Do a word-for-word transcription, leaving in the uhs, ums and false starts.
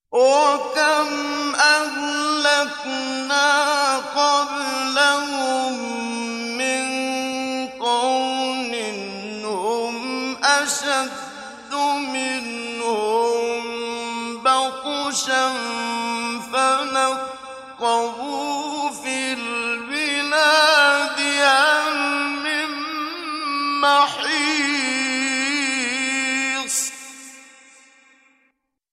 وَكَمْ أَهْلَكْنَا قَبْلَهُم مِّن قَرْنٍ هُمْ أَشَدُّ مِنْهُم بَطْشًا فَنَقَّبُوا